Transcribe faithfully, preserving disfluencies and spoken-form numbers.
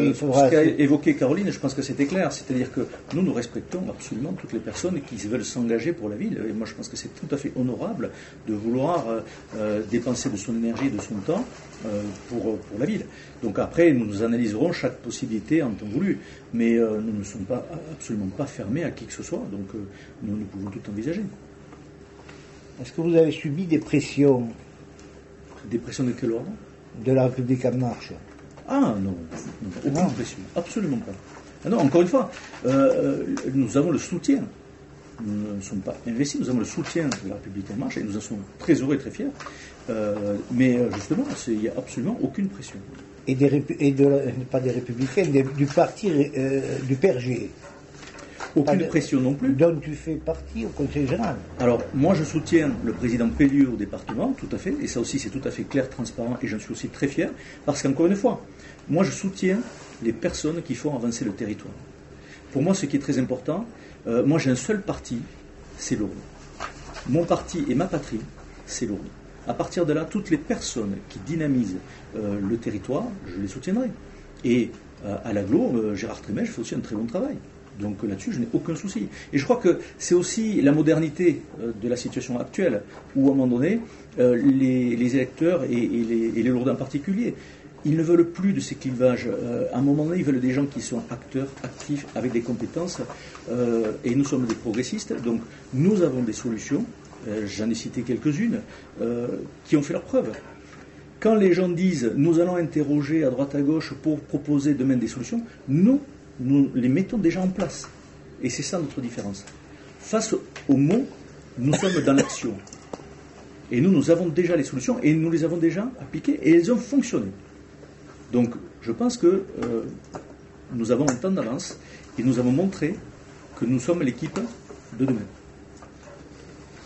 euh, faudra... Ce qu'a évoqué Caroline, je pense que c'était clair. C'est-à-dire que nous, nous respectons absolument toutes les personnes qui veulent s'engager pour la ville. Et moi, je pense que c'est tout à fait honorable de vouloir euh, dépenser de son énergie et de son temps euh, pour, pour la ville. Donc après, nous, nous analyserons chaque possibilité en temps voulu. Mais euh, nous ne sommes pas, absolument pas fermés à qui que ce soit. Donc euh, nous, nous pouvons tout envisager. Est-ce que vous avez subi des pressions? Des pressions de quel ordre? De la République en marche? Ah non, non, aucune non. pression, absolument pas. Ah non, encore une fois, euh, nous avons le soutien. Nous ne sommes pas investis, nous avons le soutien de la République en marche et nous en sommes très heureux et très fiers. Euh, mais justement, il n'y a absolument aucune pression. Et, des, et de, pas des Républicains, des, du parti euh, du P R G? Aucune de, pression non plus. Donc tu fais partie au Conseil général? Alors, moi je soutiens le président Pellieu au département, tout à fait, et ça aussi c'est tout à fait clair, transparent, et j'en suis aussi très fier, parce qu'encore une fois, moi je soutiens les personnes qui font avancer le territoire. Pour moi, ce qui est très important, euh, moi j'ai un seul parti, c'est l'Aude. Mon parti et ma patrie, c'est l'Aude. À partir de là, toutes les personnes qui dynamisent euh, le territoire, je les soutiendrai. Et euh, à l'Aglo, euh, Gérard Trémèche fait aussi un très bon travail. Donc là-dessus, je n'ai aucun souci. Et je crois que c'est aussi la modernité euh, de la situation actuelle, où à un moment donné, euh, les, les électeurs et, et, les, et les Lourdes en particulier, ils ne veulent plus de ces clivages. Euh, à un moment donné, ils veulent des gens qui sont acteurs, actifs, avec des compétences. Euh, et nous sommes des progressistes, donc nous avons des solutions. Euh, j'en ai cité quelques-unes, euh, qui ont fait leur preuve. Quand les gens disent « nous allons interroger à droite à gauche pour proposer demain des solutions », nous, nous les mettons déjà en place. Et c'est ça notre différence. Face aux mots, nous sommes dans l'action. Et nous, nous avons déjà les solutions et nous les avons déjà appliquées et elles ont fonctionné. Donc, je pense que euh, nous avons un temps d'avance et nous avons montré que nous sommes l'équipe de demain.